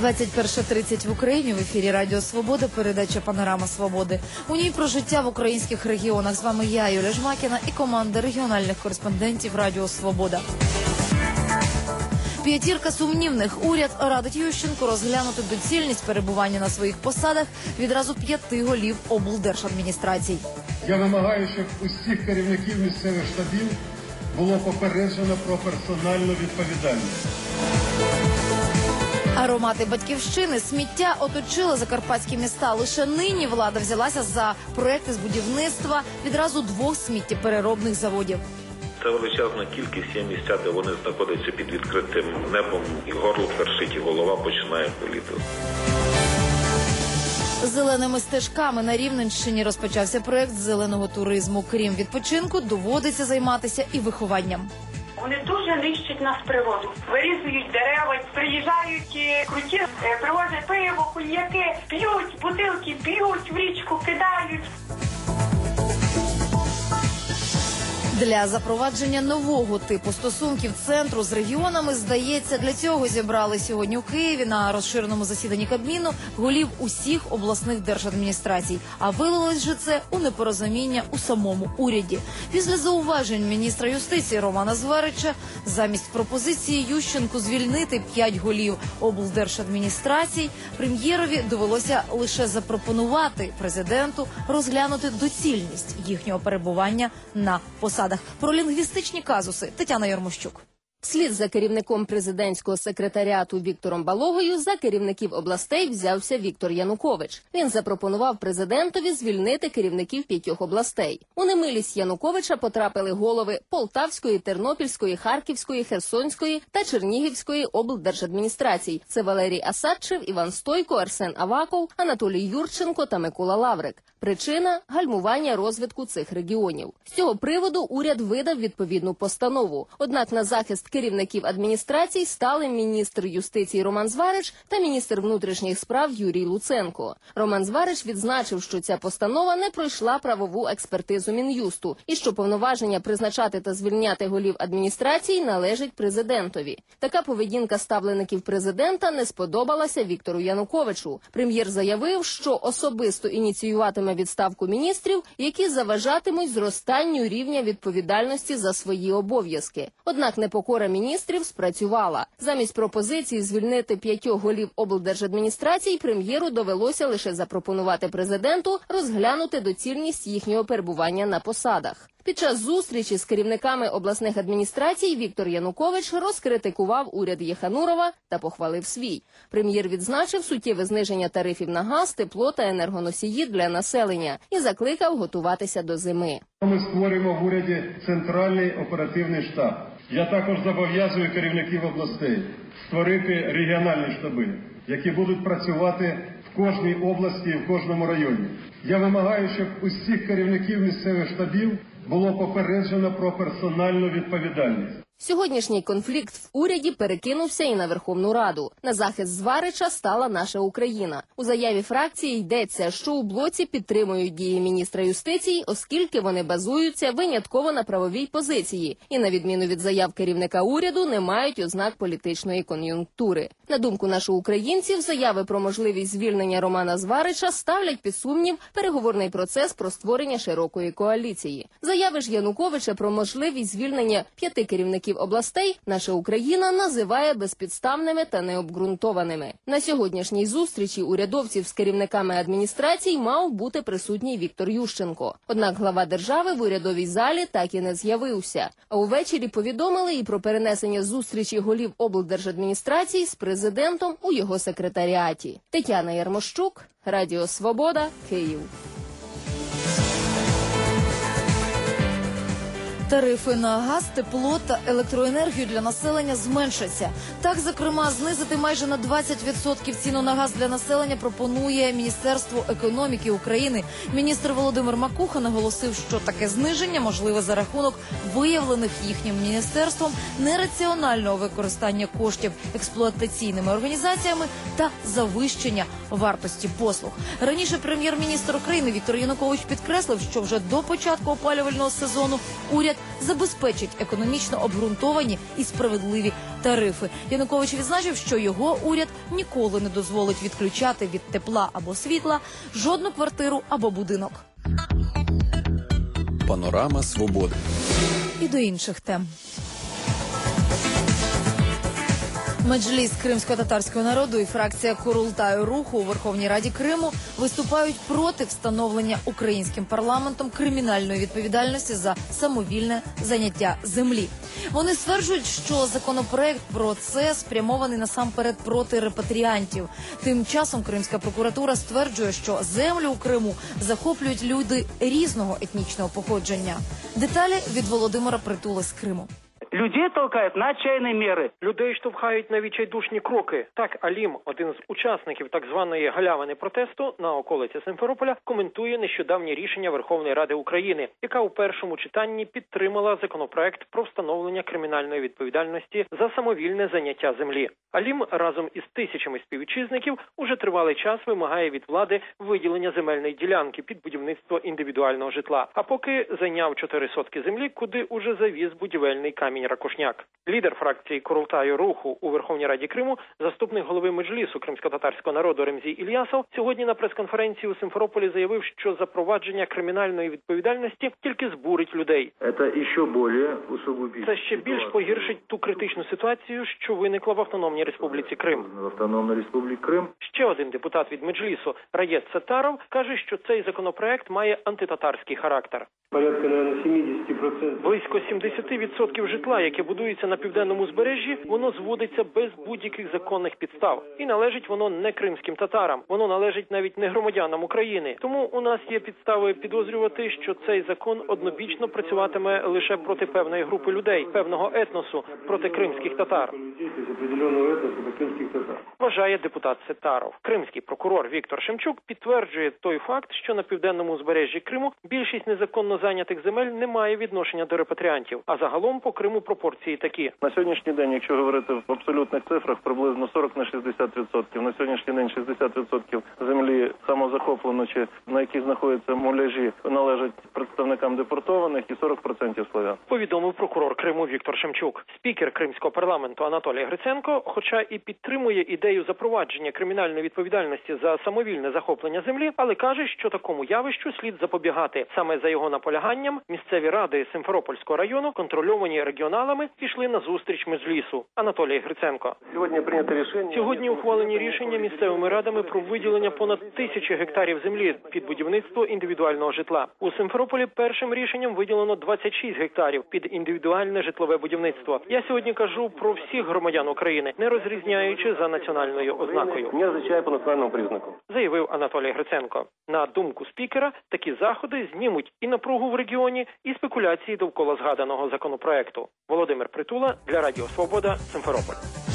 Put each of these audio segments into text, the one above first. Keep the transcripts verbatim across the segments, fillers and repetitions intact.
двадцять перша тридцять в Україні. В ефірі Радіо Свобода, передача «Панорама Свободи». У ній про життя в українських регіонах. З вами я, Юлія Жмакіна, і команда регіональних кореспондентів Радіо Свобода. П'ятірка сумнівних. Уряд радить Ющенку розглянути доцільність перебування на своїх посадах відразу п'яти голів облдержадміністрацій. Я вимагаю, щоб усіх керівників місцевих штабів було попереджено про персональну відповідальність. Аромати батьківщини. Сміття оточило закарпатські міста. Лише нині влада взялася за проекти з будівництва відразу двох сміттєпереробних заводів. Це величезна кількість, є місця, де вони знаходяться під відкритим небом, і горло першить, і голова починає боліти. Зеленими стежками на Рівненщині розпочався проект зеленого туризму. Крім відпочинку, доводиться займатися і вихованням. Вони дуже нищать нас природу. Вирізують дерева, приїжджають круті, привозять пиво, коньяки, п'ють, бутилки п'ють, в річку кидають. Для запровадження нового типу стосунків центру з регіонами, здається, для цього зібрали сьогодні у Києві на розширеному засіданні Кабміну голів усіх обласних держадміністрацій. А вилилось же це у непорозуміння у самому уряді. Після зауважень міністра юстиції Романа Зварича замість пропозиції Ющенку звільнити п'ять голів облдержадміністрацій, прем'єрові довелося лише запропонувати президенту розглянути доцільність їхнього перебування на посадах. Про лінгвістичні казуси Тетяна Ярмощук. Вслід за керівником президентського секретаріату Віктором Балогою за керівників областей взявся Віктор Янукович. Він запропонував президентові звільнити керівників п'ятьох областей. У немилість Януковича потрапили голови Полтавської, Тернопільської, Харківської, Херсонської та Чернігівської облдержадміністрацій. Це Валерій Асадчев, Іван Стойко, Арсен Аваков, Анатолій Юрченко та Микола Лаврик. Причина – гальмування розвитку цих регіонів. З цього приводу уряд видав відповідну постанову. Однак на захист керівників адміністрацій стали міністр юстиції Роман Зварич та міністр внутрішніх справ Юрій Луценко. Роман Зварич відзначив, що ця постанова не пройшла правову експертизу Мін'юсту і що повноваження призначати та звільняти голів адміністрацій належить президентові. Така поведінка ставлеників президента не сподобалася Віктору Януковичу. Прем'єр заявив, що особисто ініціюватиме відставку міністрів, які заважатимуть зростанню рівня відповідальності за свої обов'язки. Однак непокора міністрів спрацювала. Замість пропозиції звільнити п'ятьох голів облдержадміністрацій, прем'єру довелося лише запропонувати президенту розглянути доцільність їхнього перебування на посадах. Під час зустрічі з керівниками обласних адміністрацій Віктор Янукович розкритикував уряд Єханурова та похвалив свій. Прем'єр відзначив суттєве зниження тарифів на газ, тепло та енергоносії для населення і закликав готуватися до зими. Ми створюємо в уряді центральний оперативний штаб. Я також зобов'язую керівників областей створити регіональні штаби, які будуть працювати в кожній області і в кожному районі. Я вимагаю, щоб усіх керівників місцевих штабів було попереджено про персональну відповідальність. Сьогоднішній конфлікт в уряді перекинувся і на Верховну Раду. На захист Зварича стала наша Україна. У заяві фракції йдеться, що у блоці підтримують дії міністра юстиції, оскільки вони базуються винятково на правовій позиції і, на відміну від заяв керівника уряду, не мають ознак політичної кон'юнктури. На думку нашоукраїнців, заяви про можливість звільнення Романа Зварича ставлять під сумнів переговорний процес про створення широкої коаліції. Заяви ж Януковича про можливість звільнення п'яти керівників областей наша Україна називає безпідставними та необґрунтованими. На сьогоднішній зустрічі урядовців з керівниками адміністрацій мав бути присутній Віктор Ющенко. Однак глава держави в урядовій залі так і не з'явився. А увечері повідомили і про перенесення зустрічі голів облдержадміністрацій з президентом у його секретаріаті. Тетяна Ярмощук, Радіо Свобода, Київ. Тарифи на газ, тепло та електроенергію для населення зменшаться. Так, зокрема, знизити майже на двадцять відсотків ціну на газ для населення пропонує Міністерство економіки України. Міністр Володимир Макуха наголосив, що таке зниження можливе за рахунок виявлених їхнім міністерством нераціонального використання коштів експлуатаційними організаціями та завищення вартості послуг. Раніше прем'єр-міністр України Віктор Янукович підкреслив, що вже до початку опалювального сезону уряд забезпечить економічно обґрунтовані і справедливі тарифи. Янукович відзначив, що його уряд ніколи не дозволить відключати від тепла або світла жодну квартиру або будинок. Панорама свободи. І до інших тем. Меджліс кримсько-татарського народу і фракція Курултаю Руху у Верховній Раді Криму виступають проти встановлення українським парламентом кримінальної відповідальності за самовільне заняття землі. Вони стверджують, що законопроект про це спрямований насамперед проти репатріантів. Тим часом Кримська прокуратура стверджує, що землю у Криму захоплюють люди різного етнічного походження. Деталі від Володимира Притули з Криму. Людей толкають на отчаянні міри. Людей штовхають на відчайдушні кроки. Так Алім, один з учасників так званої галявини протесту на околиці Симферополя, коментує нещодавнє рішення Верховної Ради України, яка у першому читанні підтримала законопроект про встановлення кримінальної відповідальності за самовільне заняття землі. Алім разом із тисячами співвітчизників уже тривалий час вимагає від влади виділення земельної ділянки під будівництво індивідуального житла. А поки зайняв чотири сотки землі, куди уже завіз будівельний камінь Ракушняк. Лідер фракції Курултаю Руху у Верховній Раді Криму, заступник голови Меджлісу кримсько-татарського народу Ремзій Ільясов, сьогодні на прес-конференції у Симферополі заявив, що запровадження кримінальної відповідальності тільки збурить людей. Це ще більш погіршить ту критичну ситуацію, що виникла в Автономній Республіці Крим. В Автономній Республіці Крим. Ще один депутат від Меджлісу, Раєд Саттаров, каже, що цей законопроект має антитатарський характер. Порядка, наверное, сімдесят відсотків. Близько сімдесят відсотків житла, яке будується на південному узбережжі, воно зводиться без будь-яких законних підстав. І належить воно не кримським татарам, воно належить навіть не громадянам України. Тому у нас є підстави підозрювати, що цей закон однобічно працюватиме лише проти певної групи людей, певного етносу, проти кримських татар. Вважає депутат Сеттаров. Кримський прокурор Віктор Шемчук підтверджує той факт, що на південному узбережжі Криму більшість незаконно зайнятих земель не має відношення до репатріантів. А загалом по Криму пропорції такі. На сьогоднішній день, якщо говорити в абсолютних цифрах, приблизно сорок на шістдесят відсотків. На сьогоднішній день шістдесят відсотків землі самозахоплено чи на якій знаходяться муляжі належать представникам депортованих і сорок відсотків слов'ян. Повідомив прокурор Криму Віктор Шемчук. Спікер Кримського парламенту Анатолій Гриценко, хоча і підтримує ідею запровадження кримінальної відповідальності за самовільне захоплення землі, але каже, що такому явищу слід запобігати. Саме за його наполяганням місцеві ради Симферопольського району, контрольовані регіоналами, пішли на зустріч Меджлісу. Анатолій Гриценко. Сьогодні прийнято рішення. Сьогодні ухвалені рішення місцевими радами про виділення понад тисячі гектарів землі під будівництво індивідуального житла. У Симферополі першим рішенням виділено двадцять шість гектарів під індивідуальне житлове будівництво. Я сьогодні кажу про всіх громадян України, не розрізняючи за національною ознакою. Не означає по національному признаку. Заявив Анатолій Гриценко. На думку спікера, такі заходи знімуть і напругу в регіоні, і спекуляції довкола згаданого законопроекту. Володимир Притула для Радіо Свобода, Симферополь.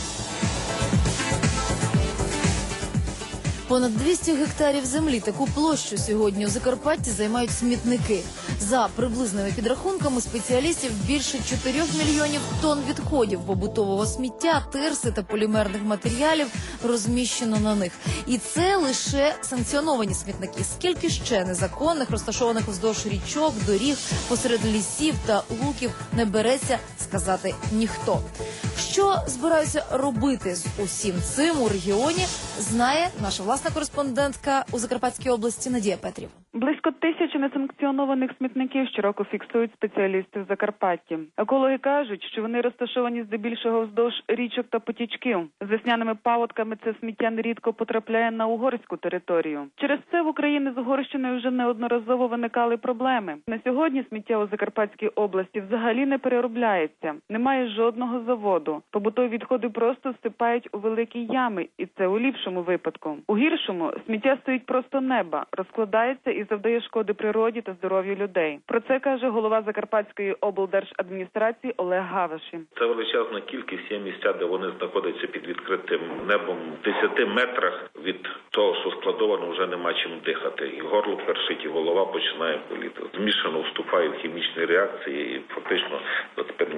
Понад двісті гектарів землі, таку площу сьогодні у Закарпатті займають смітники. За приблизними підрахунками спеціалістів, більше чотирьох мільйонів тонн відходів побутового сміття, тирси та полімерних матеріалів розміщено на них. І це лише санкціоновані смітники. Скільки ще незаконних, розташованих вздовж річок, доріг, посеред лісів та луків, не береться сказати ніхто. Що збираються робити з усім цим у регіоні, знає наша власна кореспондентка у Закарпатській області Надія Петрів. Близько тисячі несанкціонованих смітників щороку фіксують спеціалісти в Закарпатті. Екологи кажуть, що вони розташовані здебільшого вздовж річок та потічків. З весняними паводками це сміття нерідко потрапляє на угорську територію. Через це в Україні з Угорщиною вже неодноразово виникали проблеми. На сьогодні сміття у Закарпатській області взагалі не переробляється. Немає жодного заводу. Побутові відходи просто всипають у великі ями, і це у ліпшому випадку. У гіршому сміття стоїть просто неба, розкладається і завдає шкоди природі та здоров'ю людей. Про це каже голова Закарпатської облдержадміністрації Олег Гаваші. Це величезна кількість, є місця, де вони знаходяться під відкритим небом. В десяти метрах від того, що складовано, вже нема чим дихати. І горло першить, і голова починає боліти. Змішано вступають хімічні реакції, і фактично тепер ніхто це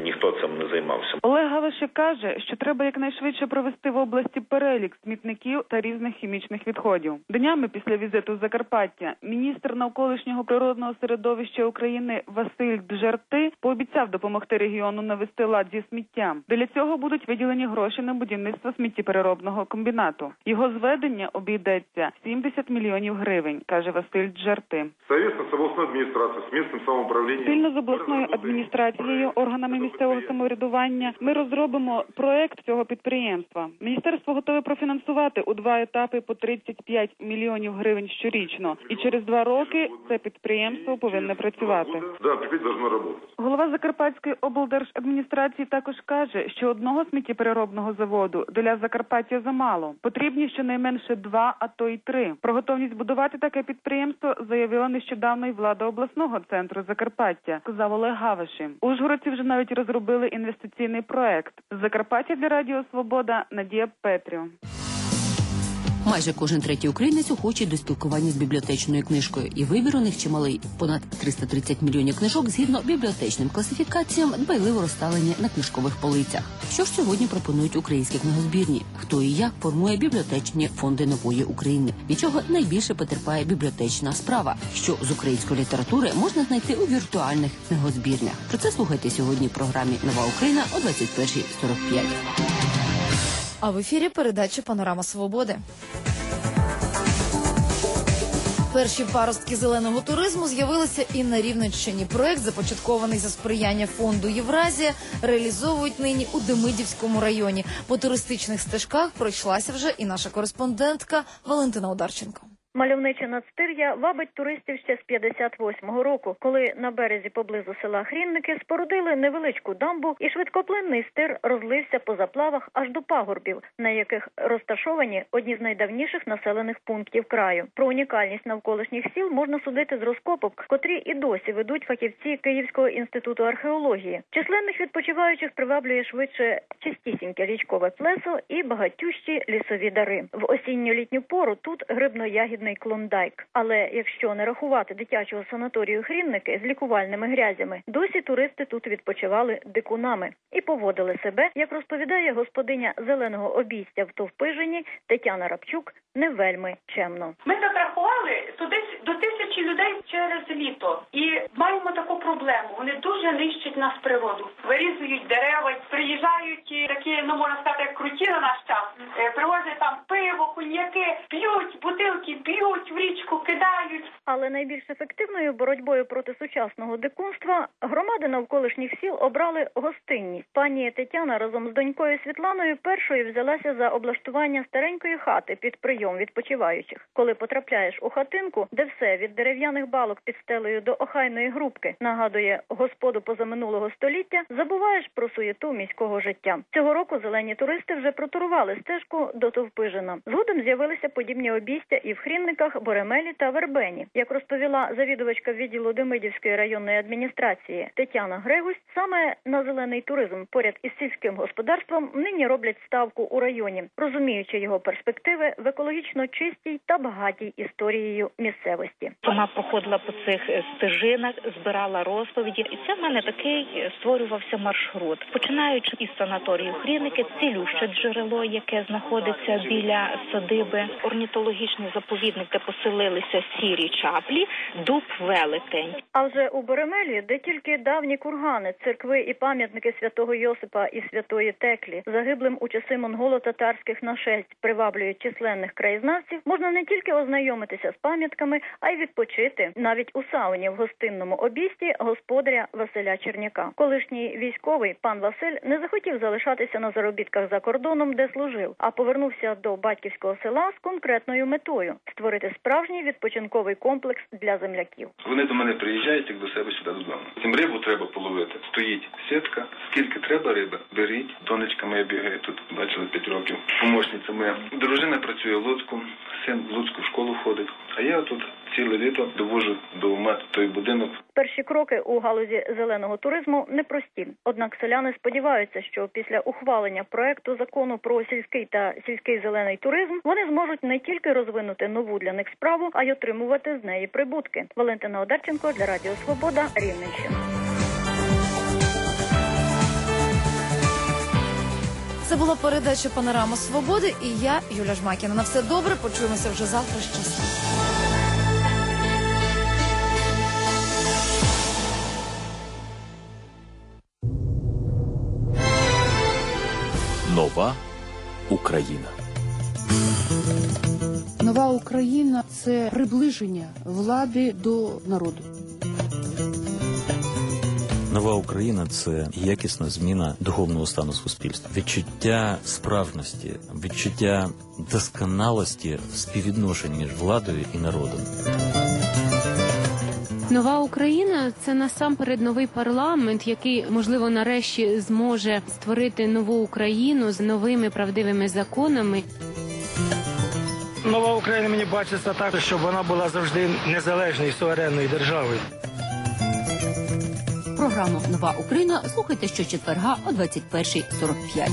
цим не займався. Олег Галашик каже, що треба якнайшвидше провести в області перелік смітників та різних хімічних відходів. Днями після візиту в Закарпаття міністр навколишнього природного середовища України Василь Джерти пообіцяв допомогти регіону навести лад зі сміттям. Для цього будуть виділені гроші на будівництво сміттєпереробного комбінату. Його зведення обійдеться сімдесят мільйонів гривень, каже Василь Джерти. Совместно з обласною адміністрацією, з місцевим самоуправлінням. Спільно з обласною адміністрацією, органами місцевого самоврядування ми розробимо проект цього підприємства. Міністерство готове профінансувати у два етапи по тридцять п'ять мільйонів гривень щорічно. І через два роки це підприємство повинне працювати. Да, теперь должно работать. Голова Закарпатської облдержадміністрації також каже, що одного сміттєпереробного заводу для Закарпаття замало. Потрібні щонайменше два, а то й три. Про готовність будувати таке підприємство заявила нещодавно й влада обласного центру Закарпаття, сказав Олег Гавашин. Ужгородці вже навіть розробили інвестиційний проект. З Закарпаття для Радіо Свобода Надія Петрів. Майже кожен третій українець охочий до спілкування з бібліотечною книжкою. І вибір у них чималий. Понад триста тридцять мільйонів книжок згідно бібліотечним класифікаціям дбайливо розставлені на книжкових полицях. Що ж сьогодні пропонують українські книгозбірні? Хто і як формує бібліотечні фонди нової України? Від чого найбільше потерпає бібліотечна справа? Що з української літератури можна знайти у віртуальних книгозбірнях? Про це слухайте сьогодні в програмі «Нова Україна» о двадцять першій сорок п'ять. А в ефірі передача «Панорама Свободи». Перші паростки зеленого туризму з'явилися і на Рівненщині. Проект, започаткований за сприяння фонду «Євразія», реалізовують нині у Демидівському районі. По туристичних стежках пройшлася вже і наша кореспондентка Валентина Одарченко. Мальовниче надстир'я вабить туристів ще з п'ятдесят восьмого року, коли на березі поблизу села Хрінники спорудили невеличку дамбу і швидкоплинний стир розлився по заплавах аж до пагорбів, на яких розташовані одні з найдавніших населених пунктів краю. Про унікальність навколишніх сіл можна судити з розкопок, котрі і досі ведуть фахівці Київського інституту археології. Численних відпочиваючих приваблює швидше чистісіньке річкове плесо і багатющі лісові дари. В осінньо-літню пору тут грибно-ягідний клондайк. Але якщо не рахувати дитячого санаторію Хрінники з лікувальними грязями, досі туристи тут відпочивали дикунами і поводили себе, як розповідає господиня зеленого обійстя в Товпижині Тетяна Рапчук, не вельми чемно. Ми так рахували туди до тисячі людей через літо і маємо таку проблему. Вони дуже нищать нас природу. Вирізують дерева, приїжджають такі, ну можна сказати, як круті на наш час. Привозять там пиво, коньяки, п'ють, бутилки п'ють, в річку кидають. Але найбільш ефективною боротьбою проти сучасного дикунства громади навколишніх сіл обрали гостинність. Пані Тетяна разом з донькою Світланою першою взялася за облаштування старенької хати під прийом відпочиваючих. Коли потрапляєш у хатинку, де все від дерев'яних балок під стелею до охайної грубки нагадує господу позаминулого століття, забуваєш про суєту міського життя. Цього року зелені туристи вже протурували стежку до Товпижина. Згодом з'явилися подібні обійстя і в Хрінниках, Боремелі та Вербені. Як розповіла завідувачка відділу Демидівської районної адміністрації Тетяна Грегусь, саме на зелений туризм поряд із сільським господарством нині роблять ставку у районі, розуміючи його перспективи в екологічно чистій та багатій історією місцевості. Вона проходила по цих стежинах, збирала розповіді, і це в мене такий створювався маршрут. Починаючи із санаторію Хрінники, цілюще джерело, яке знаходиться біля садиби, орнітологічний заповідник, де поселилися сірі чаплі, дуб Велетень. А вже у Боремелі, де тільки давні кургани, церкви і пам'ятники святого Йосипа і святої Теклі, загиблим у часи монголо-татарських нашесть приваблюють численних краєзнавців, можна не тільки ознайомитися з пам'ятками, а й відпочити навіть у сауні в гостинному обійсті господаря Василя Черняка. Колишній військовий пан Василь не захотів залишатися на заробітках за кордоном, де служив, а повернувся до батьківського села з конкретною метою – створити справжній відпочинковий комплекс для земляків. Вони до мене приїжджають, як до себе сюди додому. Їм рибу треба половити. Стоїть сітка. Скільки треба риби, беріть. Донечка моя бігає тут, бачили, п'ять років. Помощниця моя. Дружина працює в Луцьку, син в Луцьку в школу ходить. А я тут ціле літо довожу до мати той будинок. Перші кроки у галузі зеленого туризму непрості. Однак селяни сподіваються, що після ухвалення проекту закону про сільський та сільський зелений туризм вони зможуть не тільки розвинути нову для них справу, а й отримувати з неї прибутки. Валентина Одарченко для Радіо Свобода, Рівненщина. була передача «Панорама Свободи» і я, Юля Жмакіна. На все добре, почуємося вже завтра. Щасливо. Нова Україна. Нова Україна – це приближення влади до народу. Нова Україна – це якісна зміна духовного стану суспільства. Відчуття справжності, відчуття досконалості в співвідношенні між владою і народом. Нова Україна – це насамперед новий парламент, який, можливо, нарешті зможе створити нову Україну з новими правдивими законами. Нова Україна мені бачиться так, щоб вона була завжди незалежною, суверенною державою. Програму «Нова Україна» слухайте щочетверга о двадцять першій сорок п'ять.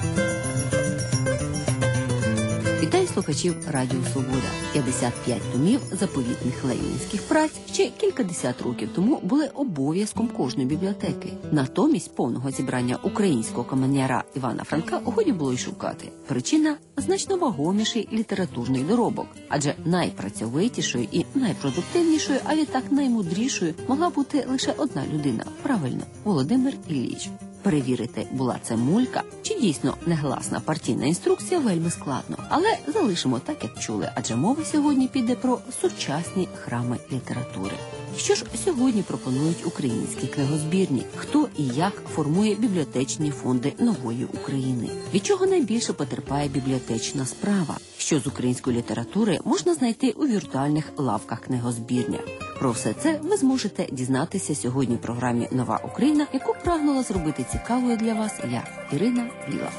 Вітаю слухачів Радіо Свобода. п'ятдесят п'ять томів заповітних ленінських праць ще кількадесят років тому були обов'язком кожної бібліотеки. Натомість повного зібрання українського каменяра Івана Франка годі було й шукати. Причина – значно вагоміший літературний доробок. Адже найпрацьовитішою і найпродуктивнішою, а відтак наймудрішою могла бути лише одна людина. Правильно – Володимир Ілліч. Перевірити, була це мулька, чи дійсно негласна партійна інструкція, вельми складно. Але залишимо так, як чули, адже мова сьогодні піде про сучасні храми літератури. Що ж сьогодні пропонують українські книгозбірні? Хто і як формує бібліотечні фонди нової України? Від чого найбільше потерпає бібліотечна справа? Що з української літератури можна знайти у віртуальних лавках книгозбірня? Про все це ви зможете дізнатися сьогодні в програмі «Нова Україна», яку прагнула зробити цікавою для вас я, Ірина Біла.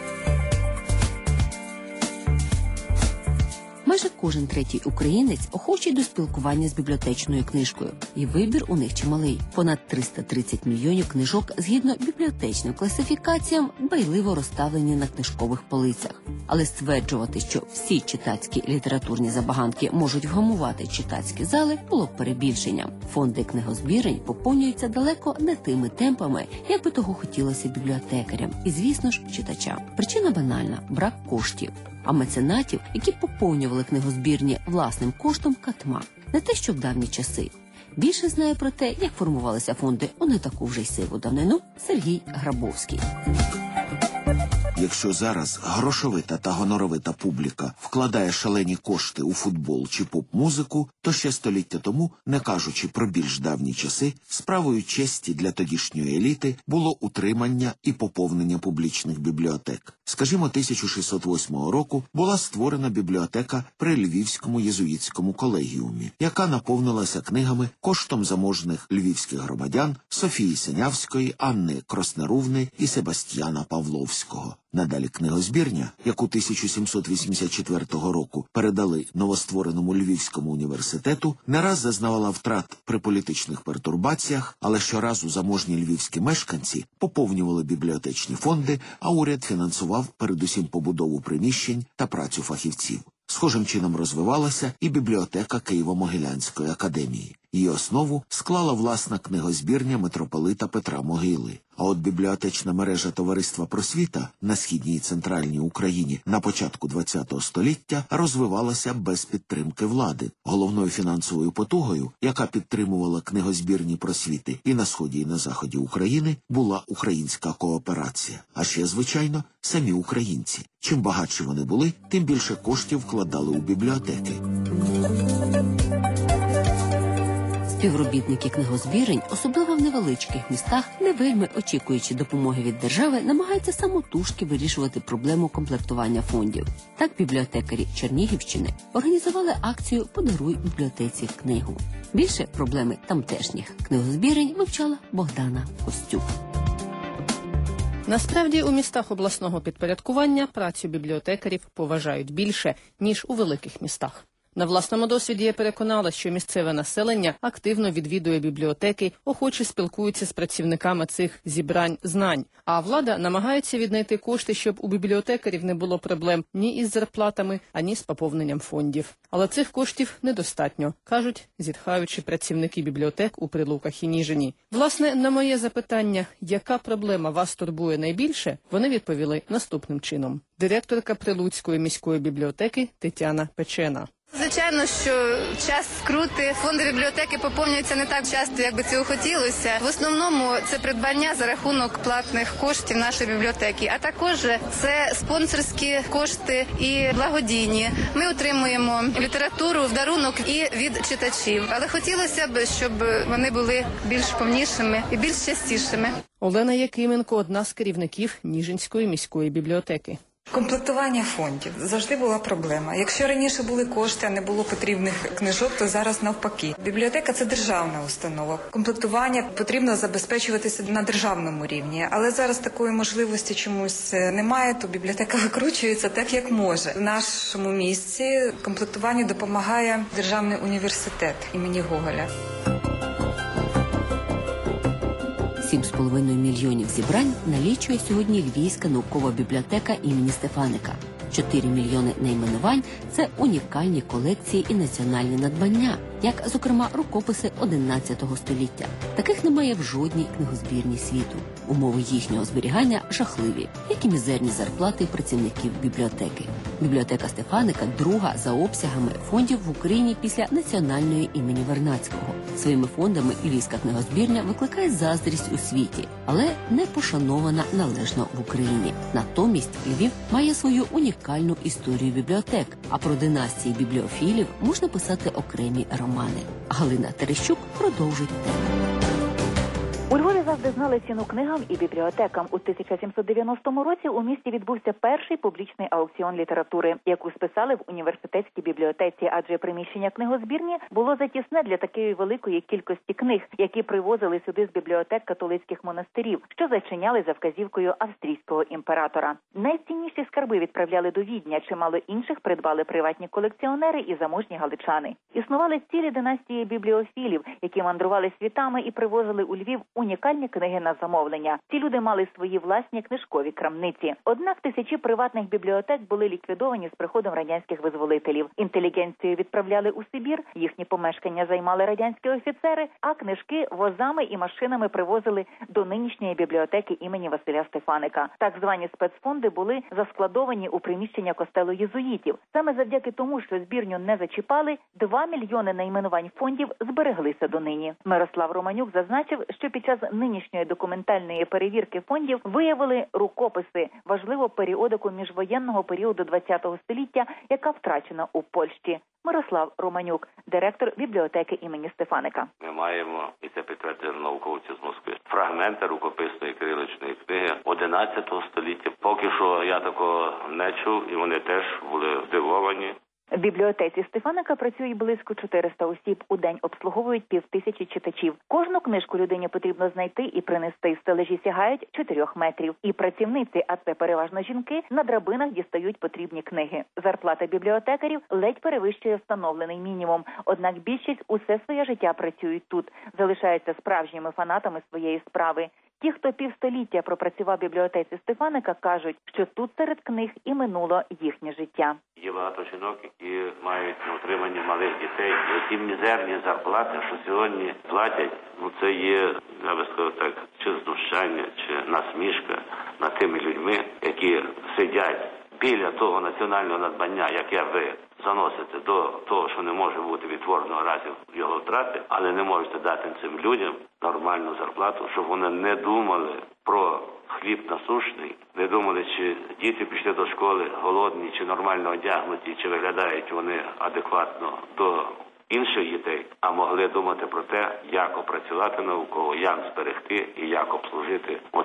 Майже кожен третій українець охочий до спілкування з бібліотечною книжкою. І вибір у них чималий. Понад триста тридцять мільйонів книжок згідно бібліотечним класифікаціям дбайливо розставлені на книжкових полицях. Але стверджувати, що всі читацькі літературні забаганки можуть вгамувати читацькі зали, було б перебільшенням. Фонди книгозбірень поповнюються далеко не тими темпами, як би того хотілося бібліотекарям і, звісно ж, читачам. Причина банальна – брак коштів. А меценатів, які поповнювали книгозбірні власним коштом, катма. Не те, що в давні часи. Більше знає про те, як формувалися фонди у не таку вже й сиву давнину, Сергій Грабовський. Якщо зараз грошовита та гоноровита публіка вкладає шалені кошти у футбол чи поп-музику, то ще століття тому, не кажучи про більш давні часи, справою честі для тодішньої еліти було утримання і поповнення публічних бібліотек. Скажімо, тисяча шістсот восьмого року була створена бібліотека при Львівському єзуїтському колегіумі, яка наповнилася книгами коштом заможних львівських громадян Софії Синявської, Анни Краснорувни і Себастьяна Павловського. Надалі книгозбірня, яку тисяча сімсот вісімдесят четвертого року передали новоствореному Львівському університету, не раз зазнавала втрат при політичних пертурбаціях, але щоразу заможні львівські мешканці поповнювали бібліотечні фонди, а уряд фінансував передусім побудову приміщень та працю фахівців. Схожим чином розвивалася і бібліотека Києво-Могилянської академії. Її основу склала власна книгозбірня митрополита Петра Могили. А от бібліотечна мережа Товариства Просвіта на східній і центральній Україні на початку ХХ століття розвивалася без підтримки влади. Головною фінансовою потугою, яка підтримувала книгозбірні просвіти і на сході, і на заході України, була українська кооперація. А ще, звичайно, самі українці. Чим багатші вони були, тим більше коштів вкладали у бібліотеки. Співробітники книгозбірень, особливо в невеличких містах, не вельми очікуючи допомоги від держави, намагаються самотужки вирішувати проблему комплектування фондів. Так бібліотекарі Чернігівщини організували акцію «Подаруй бібліотеці книгу». Більше проблеми тамтешніх книгозбірень вивчала Богдана Костюк. Насправді, у містах обласного підпорядкування працю бібліотекарів поважають більше, ніж у великих містах. На власному досвіді я переконала, що місцеве населення активно відвідує бібліотеки, охоче спілкується з працівниками цих зібрань знань. А влада намагається віднайти кошти, щоб у бібліотекарів не було проблем ні із зарплатами, ані з поповненням фондів. Але цих коштів недостатньо, кажуть, зітхаючи працівники бібліотек у Прилуках і Ніжині. Власне, на моє запитання, яка проблема вас турбує найбільше, вони відповіли наступним чином. Директорка Прилуцької міської бібліотеки Тетяна Печена. Звичайно, що час скрути, фонди бібліотеки поповнюються не так часто, як би цього хотілося. В основному це придбання за рахунок платних коштів нашої бібліотеки, а також це спонсорські кошти і благодійні. Ми отримуємо літературу в дарунок і від читачів, але хотілося б, щоб вони були більш повнішими і більш частішими. Олена Якименко – одна з керівників Ніжинської міської бібліотеки. Комплектування фондів завжди була проблема. Якщо раніше були кошти, а не було потрібних книжок, то зараз навпаки. Бібліотека – це державна установа. Комплектування потрібно забезпечуватися на державному рівні. Але зараз такої можливості чомусь немає, то бібліотека викручується так, як може. В нашому місці комплектуванню допомагає Державний університет імені Гоголя. сім з половиною мільйонів зібрань налічує сьогодні Львівська наукова бібліотека імені Стефаника. чотири мільйони найменувань – це унікальні колекції і національні надбання, як, зокрема, рукописи одинадцятого століття. Таких немає в жодній книгозбірні світу. Умови їхнього зберігання жахливі, як і мізерні зарплати працівників бібліотеки. Бібліотека Стефаника – друга за обсягами фондів в Україні після національної імені Вернадського. Своїми фондами Львівська книгозбірня викликає заздрість у світі, але не пошанована належно в Україні. Натомість Львів має свою унікальну історію бібліотек, а про династії бібліофілів можна писати окремі романи. Галина Терещук продовжить тему. У Львові завжди знали ціну книгам і бібліотекам. У тисяча сімсот дев'яностому році у місті відбувся перший публічний аукціон літератури, яку списали в університетській бібліотеці, адже приміщення книгозбірні було затісне для такої великої кількості книг, які привозили сюди з бібліотек католицьких монастирів, що зачиняли за вказівкою австрійського імператора. Найцінніші скарби відправляли до Відня, чимало інших придбали приватні колекціонери і заможні галичани. Існували цілі династії бібліофілів, які мандрували світами і привозили у Львів унікальні книги на замовлення. Ці люди мали свої власні книжкові крамниці. Однак тисячі приватних бібліотек були ліквідовані з приходом радянських визволителів. Інтелігенцію відправляли у Сибір, їхні помешкання займали радянські офіцери, а книжки возами і машинами привозили до нинішньої бібліотеки імені Василя Стефаника. Так звані спецфонди були заскладовані у приміщення костелу єзуїтів. Саме завдяки тому, що збірню не зачіпали, два мільйони найменувань фондів збереглися донині. Мирослав Романюк зазначив, що під час нинішньої документальної перевірки фондів виявили рукописи, важливо періодику міжвоєнного періоду ХХ століття, яка втрачена у Польщі. Мирослав Романюк, директор бібліотеки імені Стефаника. Ми маємо, і це підтвердили науковці з Москви, фрагменти рукописної кириличної книги одинадцятого століття. Поки що я такого не чув, і вони теж були здивовані. В бібліотеці Стефаника працює близько чотириста осіб. У день обслуговують півтисячі читачів. Кожну книжку людині потрібно знайти і принести. Стележі сягають чотирьох метрів. І працівниці, а це переважно жінки, на драбинах дістають потрібні книги. Зарплата бібліотекарів ледь перевищує встановлений мінімум. Однак більшість усе своє життя працюють тут. Залишаються справжніми фанатами своєї справи. Ті, хто півстоліття пропрацював в бібліотеці Стефаника, кажуть, що тут серед книг і минуло їхнє життя. Є багато жінок, які мають на утриманні малих дітей. І ті мізерні зарплати, що сьогодні платять, ну це є, я би сказав так, чи знущання, чи насмішка над тими людьми, які сидять біля того національного надбання, яке ви заносите до того, що не може бути відтворено разів його втрати, але не можете дати цим людям нормальну зарплату, щоб вони не думали про хліб насущний, не думали, чи діти пішли до школи голодні, чи нормально одягнуті, чи виглядають вони адекватно до інших дітей, а могли думати про те, як опрацювати науково, як зберегти і як обслужити оцих людей.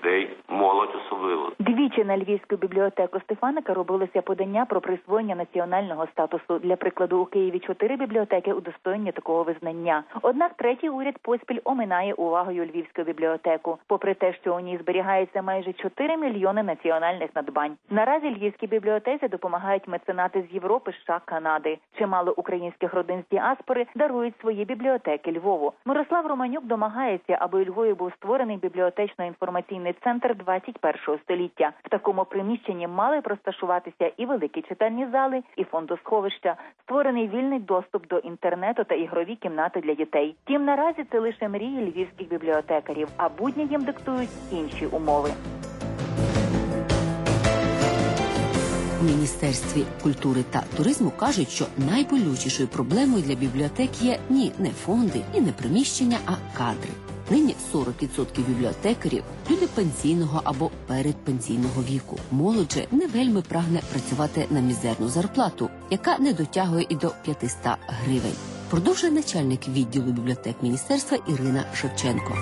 дітей, молодь особливо. Двічі на Львівську бібліотеку Стефаника робилося подання про присвоєння національного статусу. Для прикладу, у Києві чотири бібліотеки удостоєння такого визнання. Однак третій уряд поспіль оминає увагою Львівську бібліотеку, попри те, що у ній зберігається майже чотири мільйони національних надбань. Наразі Львівській бібліотеці допомагають меценати з Європи, США, Канади. Чимало українських родин з діаспори дарують свої бібліотеки Львову. Мирослав Романюк домагається, аби у Львові був створений бібліотечно-інформаційний центр двадцять першого століття. В такому приміщенні мали б розташуватися і великі читальні зали, і фондосховища, створений вільний доступ до інтернету та ігрові кімнати для дітей. Тим наразі це лише мрії львівських бібліотекарів, а будні їм диктують інші умови. У Міністерстві культури та туризму кажуть, що найболючішою проблемою для бібліотек є ні не фонди, і не приміщення, а кадри. Нині сорок відсотків бібліотекарів – люди пенсійного або передпенсійного віку. Молодь же не вельми прагне працювати на мізерну зарплату, яка не дотягує і до п'ятсот гривень. Продовжує начальник відділу бібліотек міністерства Ірина Шевченко.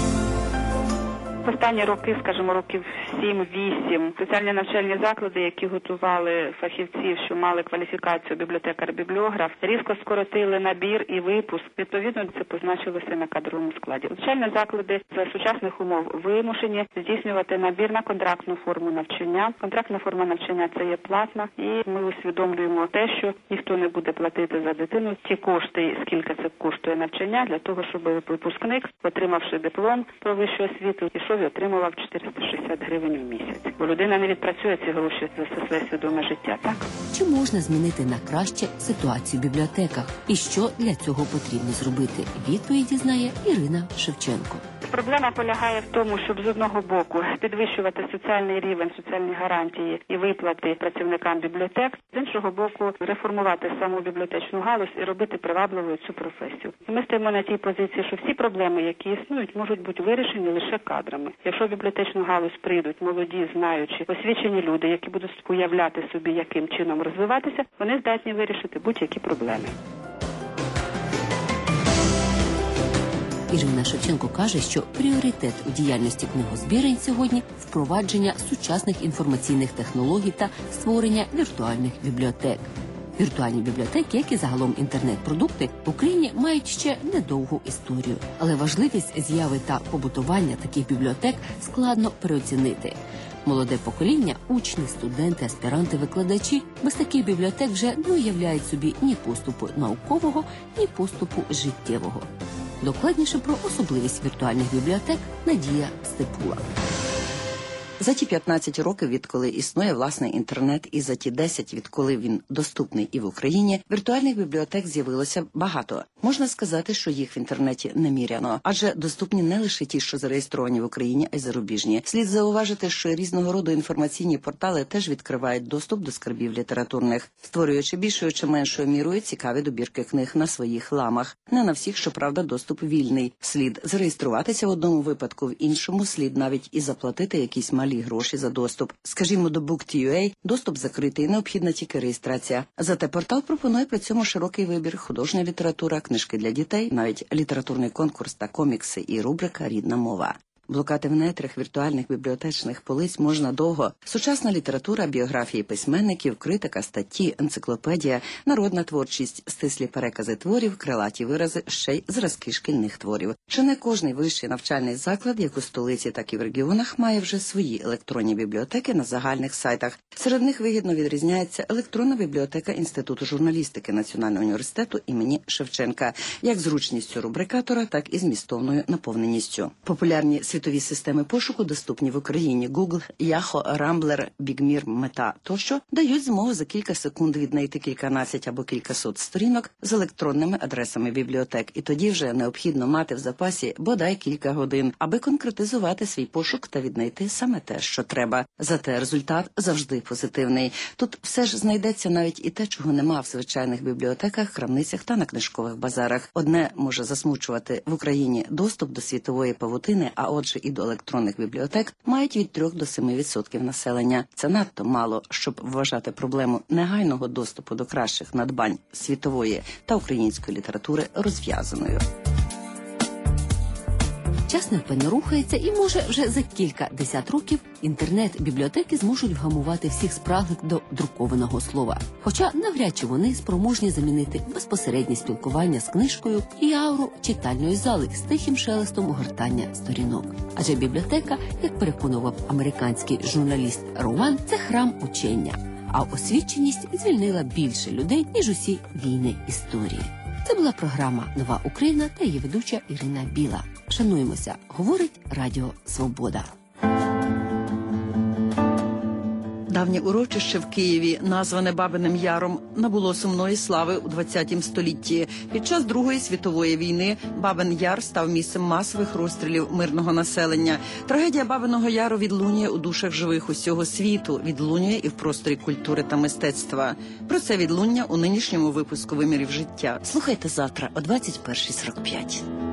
В останні роки, скажімо, років сім-вісім, спеціальні навчальні заклади, які готували фахівців, що мали кваліфікацію бібліотекар-бібліограф, різко скоротили набір і випуск. Відповідно, це позначилося на кадровому складі. Навчальні заклади за сучасних умов вимушені здійснювати набір на контрактну форму навчання. Контрактна форма навчання – це є платна, і ми усвідомлюємо те, що ніхто не буде платити за дитину ті кошти, скільки це коштує навчання, для того, щоб випускник, отримавши диплом про вищу освіту, ішов і отримував чотириста шістдесят гривень в місяць. Бо людина не відпрацює ці гроші за все своє свідоме життя, так? Чи можна змінити на краще ситуацію в бібліотеках? І що для цього потрібно зробити? Відповіді знає Ірина Шевченко. Проблема полягає в тому, щоб з одного боку підвищувати соціальний рівень, соціальні гарантії і виплати працівникам бібліотек, з іншого боку реформувати саму бібліотечну галузь і робити привабливою цю професію. І ми стоїмо на тій позиції, що всі проблеми, які існують, можуть бути вирішені лише кадрами. Якщо в бібліотечну галузь прийдуть молоді, знаючі, освічені люди, які будуть уявляти собі, яким чином розвиватися, вони здатні вирішити будь-які проблеми. Ірина Шевченко каже, що пріоритет у діяльності книгозбірень сьогодні – впровадження сучасних інформаційних технологій та створення віртуальних бібліотек. Віртуальні бібліотеки, як і загалом інтернет-продукти, в Україні мають ще недовгу історію. Але важливість з'яви та побутування таких бібліотек складно переоцінити. Молоде покоління, учні, студенти, аспіранти, викладачі без таких бібліотек вже не уявляють собі ні поступу наукового, ні поступу життєвого. Докладніше про особливість віртуальних бібліотек Надія Степула. За ті п'ятнадцять років, відколи існує власний інтернет, і за ті десять, відколи він доступний і в Україні, віртуальних бібліотек з'явилося багато. Можна сказати, що їх в інтернеті неміряно, адже доступні не лише ті, що зареєстровані в Україні, а й зарубіжні. Слід зауважити, що різного роду інформаційні портали теж відкривають доступ до скарбів літературних, створюючи більшою чи меншою мірою цікаві добірки книг на своїх ламах. Не на всіх, щоправда, доступ вільний. Слід зареєструватися в одному випадку, в іншому слід навіть і заплатити якісь малі гроші за доступ. Скажімо, до Book.ua доступ закритий, необхідна тільки реєстрація. Зате портал пропонує при цьому широкий вибір: художня література, книжки для дітей, навіть літературний конкурс та комікси і рубрика «Рідна мова». Блукати в нетрах віртуальних бібліотечних полиць можна довго. Сучасна література, біографії письменників, критика, статті, енциклопедія, народна творчість, стислі перекази творів, крилаті вирази, ще й зразки шкільних творів. Чи не кожний вищий навчальний заклад, як у столиці, так і в регіонах, має вже свої електронні бібліотеки на загальних сайтах. Серед них вигідно відрізняється електронна бібліотека Інституту журналістики Національного університету імені Шевченка, як зручністю рубрикатора, так і змістовною наповненістю. Популярні світові системи пошуку доступні в Україні. Google, Yahoo, Rambler, Bigmir, Meta тощо дають змогу за кілька секунд віднайти кільканадцять або кількасот сторінок з електронними адресами бібліотек. І тоді вже необхідно мати в запасі бодай кілька годин, аби конкретизувати свій пошук та віднайти саме те, що треба. Зате результат завжди позитивний. Тут все ж знайдеться навіть і те, чого нема в звичайних бібліотеках, крамницях та на книжкових базарах. Одне може засмучувати: в Україні доступ до світової павутини, а отже і до електронних бібліотек, мають від трьох до семи відсотків населення. Це надто мало, щоб вважати проблему негайного доступу до кращих надбань світової та української літератури розв'язаною. Час невпинно рухається, і, може, вже за кілька десят років інтернет-бібліотеки зможуть вгамувати всіх спраглих до друкованого слова. Хоча навряд чи вони спроможні замінити безпосереднє спілкування з книжкою і ауру читальної зали з тихим шелестом гортання сторінок. Адже бібліотека, як переконував американський журналіст Роман, це храм учення. А освіченість звільнила більше людей, ніж усі війни історії. Це була програма «Нова Україна» та її ведуча Ірина Біла. Шануємося, говорить Радіо Свобода. Давнє урочище в Києві, назване Бабиним Яром, набуло сумної слави у двадцятому столітті. Під час Другої світової війни Бабин Яр став місцем масових розстрілів мирного населення. Трагедія Бабиного Яру відлунює у душах живих усього світу, відлунює і в просторі культури та мистецтва. Про це відлуння у нинішньому випуску «Вимірів життя». Слухайте завтра о двадцять першій сорок п'ять.